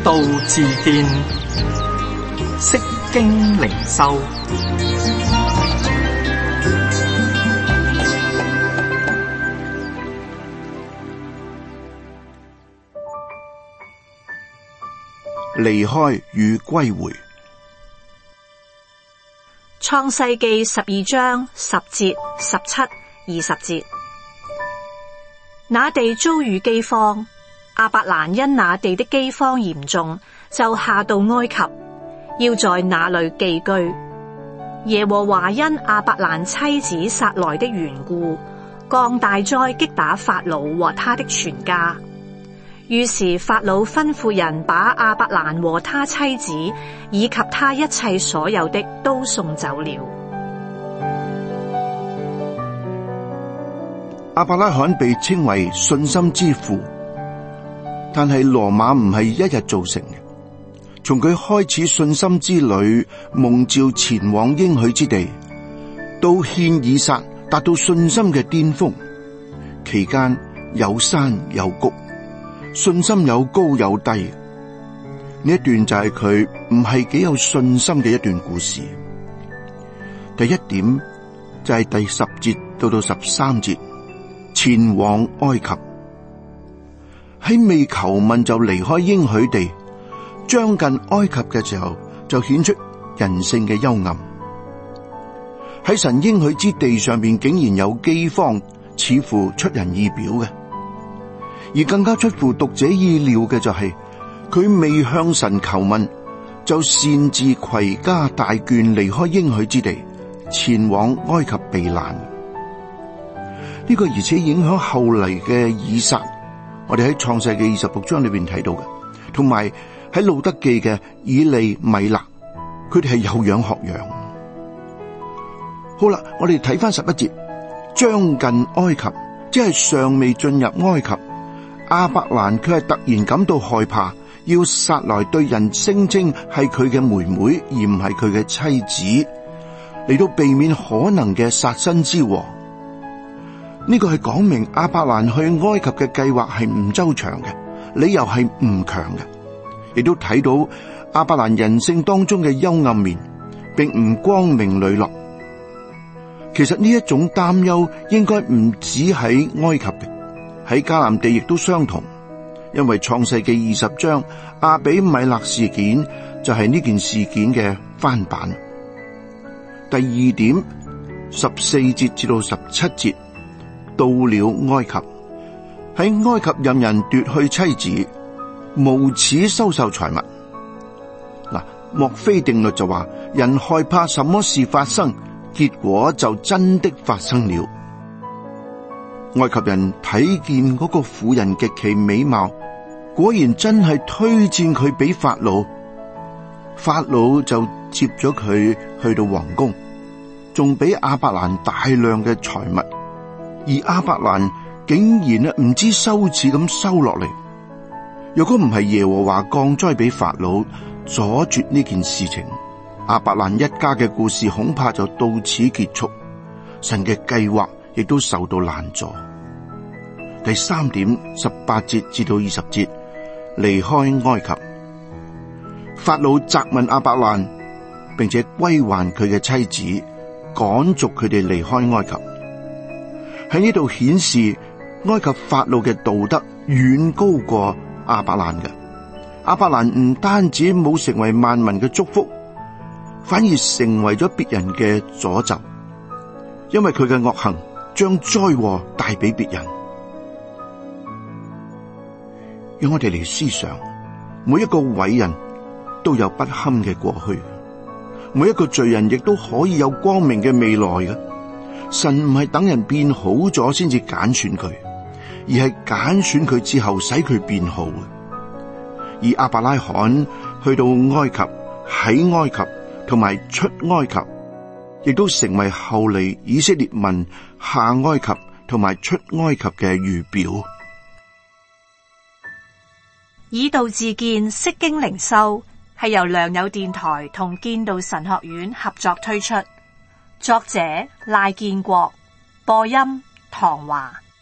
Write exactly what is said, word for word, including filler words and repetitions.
道自見，釋經靈修。 離開與歸回。 創世記十二章十節、十七、二十節。那地遭遇饑荒，亞伯蘭因那地的饑荒嚴重，就下到埃及，要在那裏寄居。耶和華因亞伯蘭妻子撒萊的緣故，降大災擊打法老和他的全家。於是法老吩咐人把亞伯蘭和他妻子以及他一切所有的都送走了。 亞伯拉罕被稱為信心之父，但係羅馬唔係一日造成嘅。從佢開始信心之旅，蒙召前往應許之地，到獻以撒達到信心嘅巔峰，期間有山有谷，信心有高有低。呢一段就係佢唔係幾有信心嘅一段故事。第一點就係第十節到到十三節，前往埃及。喺未求問就離開應許地，將近埃及嘅時候，就顯出人性嘅幽暗。喺神應許之地上邊竟然有饑荒，似乎出人意表嘅。而更加出乎讀者意料嘅就係、是，佢未向神求問，就擅自攜家帶眷離開應許之地，前往埃及避難。呢、這個而且影響後嚟嘅以撒，我哋喺創世記二十六章裏邊睇到嘅，同埋喺路得記嘅以利米勒，佢哋係有樣學樣。好啦，我哋睇翻十一節，將近埃及，即係尚未進入埃及。亞伯蘭佢係突然感到害怕，要撒萊對人聲稱係佢嘅妹妹，而唔係佢嘅妻子，嚟到避免可能嘅殺身之禍。呢個係講明亞伯蘭去埃及嘅計劃係唔周詳嘅，理由係唔強嘅，亦都睇到亞伯蘭人性當中嘅幽暗面，並唔光明磊落。其實呢一種擔憂應該唔止喺埃及嘅。喺迦南地亦都相同，因為創世記二十章亞比米勒事件就係呢件事件嘅翻版。第二點，十四節至到十七節，到了埃及，喺埃及任人奪去妻子，無恥收受財物。嗱，莫非定律就話人害怕什麼事發生，結果就真的發生了。埃及人睇見嗰個婦人極其美貌，果然真係推薦佢俾法老，法老就接咗佢去到皇宮，仲俾亞伯蘭大量嘅財物，而亞伯蘭竟然啊唔知羞恥咁收落嚟。若果唔係耶和華降災俾法老，阻絕呢件事情，亞伯蘭一家嘅故事恐怕就到此結束，神嘅計劃亦都受到攔阻。第三點，十八節至到二十節，離開埃及。法老責問亞伯蘭，並且歸還佢嘅妻子，趕逐佢哋離開埃及。喺呢度顯示埃及法老嘅道德遠高過亞伯蘭嘅。亞伯蘭唔單止冇成為萬民嘅祝福，反而成為咗別人嘅詛咒，因為佢嘅惡行將災禍帶俾別人。讓我哋嚟思想，每一個偉人都有不堪嘅過去，每一個罪人亦都可以有光明嘅未來嘅。神唔係等人變好咗先至揀選佢，而係揀選佢之後使佢變好嘅。而亞伯拉罕去到埃及，喺埃及同埋出埃及，亦都成為後嚟以色列民下埃及同埋出埃及嘅預表。 以道自見，釋經靈修係由良友電台同建道神學院合作推出，作者賴建國，播音唐華。